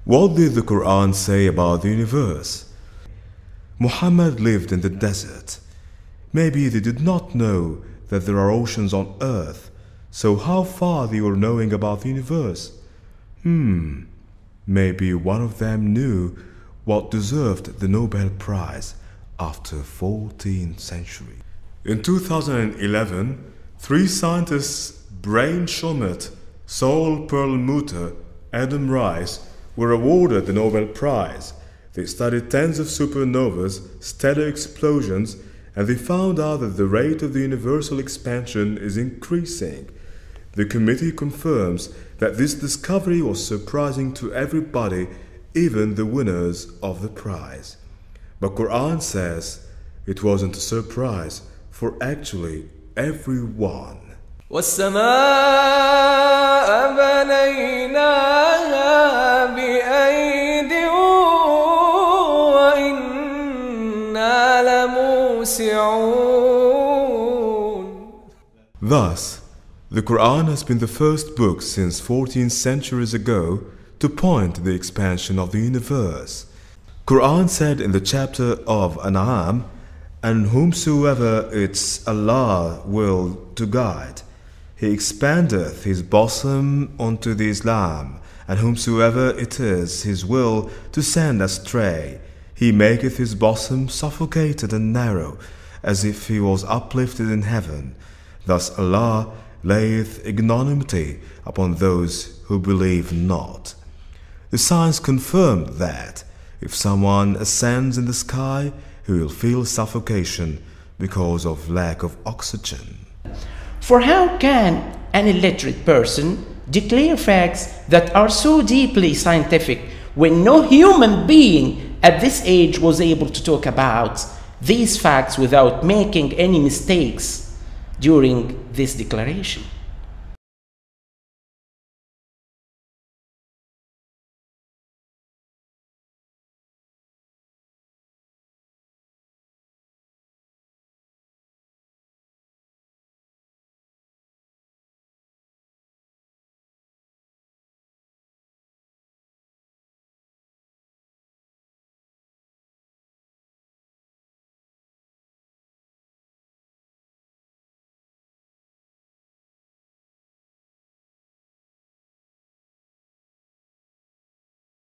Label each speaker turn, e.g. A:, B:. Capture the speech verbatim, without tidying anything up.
A: What did the Quran say about the universe? Muhammad lived in the desert. Maybe they did not know that there are oceans on earth, so how far they were knowing about the universe? Hmm, maybe one of them knew what deserved the Nobel Prize after fourteenth century. In two thousand eleven, three scientists, Brian Schulmet, Saul Perlmutter, Adam Rice, were awarded the Nobel Prize. They studied tens of supernovas, stellar explosions, and they found out that the rate of the universal expansion is increasing. The committee confirms that this discovery was surprising to everybody, even the winners of the prize. But Quran says it wasn't a surprise for actually everyone.
B: وَالسَّمَاءَ بَنَيْنَاهَا بِأَيْدٍ وَإِنَّا لَمُوسِعُونَ.
A: Thus, the Quran has been the first book since fourteen centuries ago to point to the expansion of the universe. Quran said in the chapter of An'am, "And whomsoever it's Allah will to guide, He expandeth his bosom unto the Islam, and whomsoever it is his will to send astray, He maketh his bosom suffocated and narrow, as if he was uplifted in heaven. Thus Allah layeth ignominy upon those who believe not." The signs confirm that if someone ascends in the sky, he will feel suffocation because of lack of oxygen.
C: For how can an illiterate person declare facts that are so deeply scientific when no human being at this age was able to talk about these facts without making any mistakes during this declaration?